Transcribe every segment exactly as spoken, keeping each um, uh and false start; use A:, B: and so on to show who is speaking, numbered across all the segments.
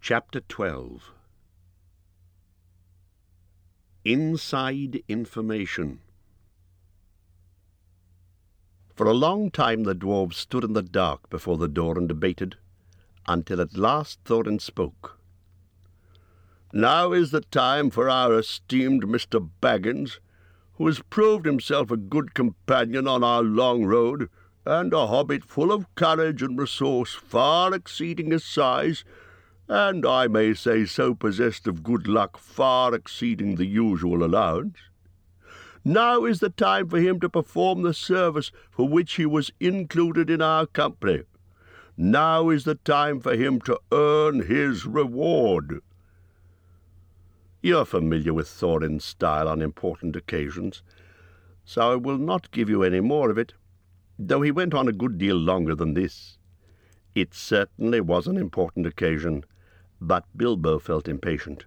A: Chapter twelve. Inside Information. For a long time the dwarves stood in the dark before the door and debated, until at last Thorin spoke. "Now is the time for our esteemed Mister Baggins, who has proved himself a good companion on our long road, and a hobbit full of courage and resource far exceeding his size, and I may say so possessed of good luck far exceeding the usual allowance. Now is the time for him to perform the service for which he was included in our company. Now is the time for him to earn his reward." You're familiar with Thorin's style on important occasions, so I will not give you any more of it, though he went on a good deal longer than this. It certainly was an important occasion, but Bilbo felt impatient.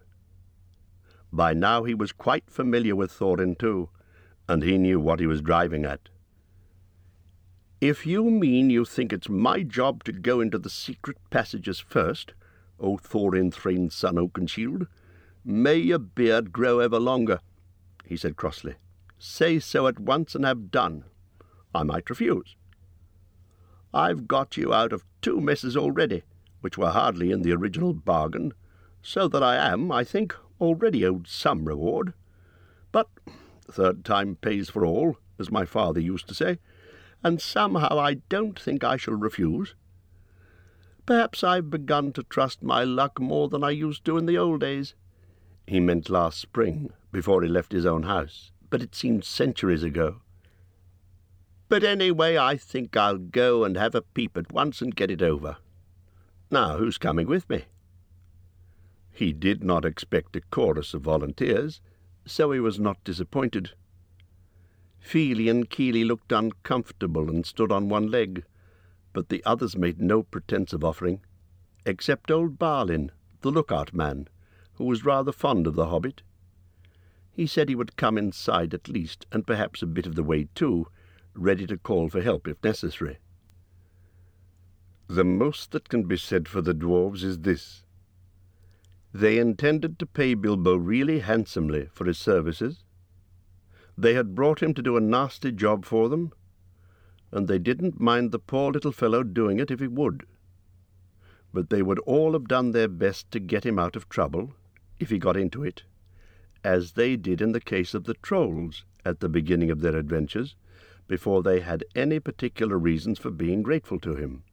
A: By now he was quite familiar with Thorin too, and he knew what he was driving at. "If you mean you think it's my job to go into the secret passages first, O Thorin Thrain's son Oakenshield, may your beard grow ever longer," he said crossly. "Say so at once and have done. I might refuse. I've got you out of two messes already, which were hardly in the original bargain, so that I am, I think, already owed some reward. But third time pays for all, as my father used to say, and somehow I don't think I shall refuse. Perhaps I've begun to trust my luck more than I used to in the old days." He meant last spring, before he left his own house, but it seemed centuries ago. "But anyway, I think I'll go and have a peep at once and get it over. Now, who's coming with me?" He did not expect a chorus of volunteers, so he was not disappointed. Fili and Kili looked uncomfortable and stood on one leg, but the others made no pretence of offering, except old Balin, the lookout man, who was rather fond of the hobbit. He said he would come inside at least, and perhaps a bit of the way too, ready to call for help if necessary. The most that can be said for the dwarves is this. They intended to pay Bilbo really handsomely for his services. They had brought him to do a nasty job for them, and they didn't mind the poor little fellow doing it if he would. But they would all have done their best to get him out of trouble, if he got into it, as they did in the case of the trolls at the beginning of their adventures, before they had any particular reasons for being grateful to him.